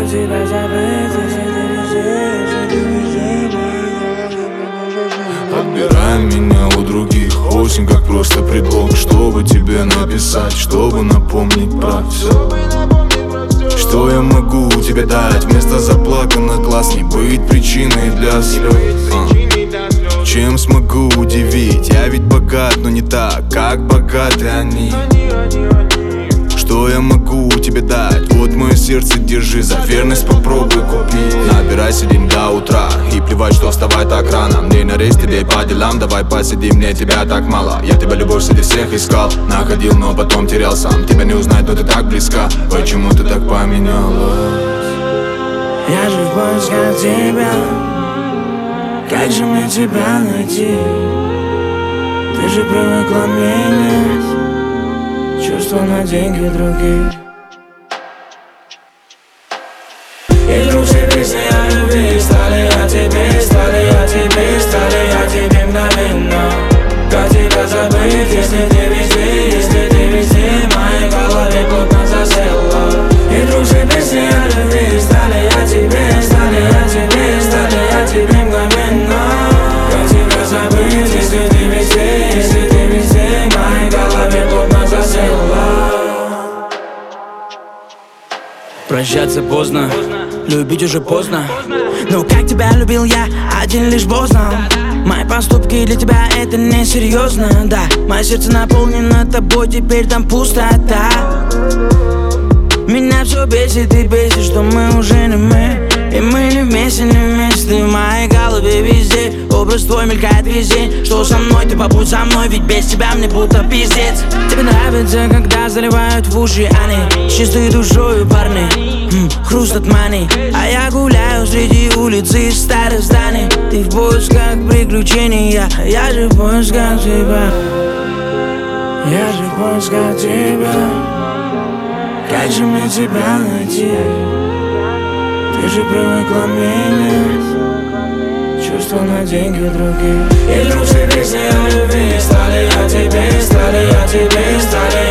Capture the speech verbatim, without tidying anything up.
как тебя забыть, если ты везде, если ты везде. Отбирай меня у других, осень как просто предлог, чтобы тебе написать, чтобы напомнить про все. Что я могу тебе дать? Вместо заплаканных глаз не быть причиной для слез. а. Чем смогу удивить? Я ведь богат, но не так, как богаты они. Что я могу тебе дать? Вот мое сердце, держи, за верность попробуй купить. Набирайся день до утра и плевать, что вставай так рано. Мне на рейс, тебе по делам, давай посидим, мне тебя так мало. Я тебя любовь среди всех искал, находил, но потом терял сам. Тебя не узнать, но ты так близка, почему ты так поменялась? Я же в поисках тебя, как же мне тебя найти? Ты же привыкла менять чувства на деньги других. И вдруг все песни о любви стали о тебе, стали о тебе, стали о тебе мгновенно. Как тебя забыть, если ты везде, если ты везде, в моей голове плотно засела. И вдруг все песни о любви стали о тебе, стали о тебе, стали о тебе мгновенно. Как тебя забыть, если ты везде, если ты везде, в моей голове плотно засела. Прощаться поздно, любить уже поздно. Но как тебя любил я, один лишь Бог знал. Мои поступки для тебя это несерьезно, да. Мое сердце наполнено тобой, теперь там пустота. Меня все бесит и бесит, что мы уже не мы. И мы не вместе, не вместе, в моей голове везде. Образ твой мелькает везде. Что со мной, ты побудь со мной, ведь без тебя мне будто пиздец. Тебе нравится, когда заливают в уши они, с чистой душою парни, хм, хруст от мани. А я гуляю среди улицы старых зданий. Ты в поисках приключений, я, я же в поисках тебя. Я же в поисках тебя. Как же мне тебя найти? Ты же привыкла менять чувства на деньги других. И вдруг все песни о любви стали о тебе, стали о тебе, стали